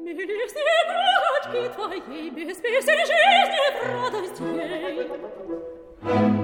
Милостивые братки твоей, без песен жизни в радость ей.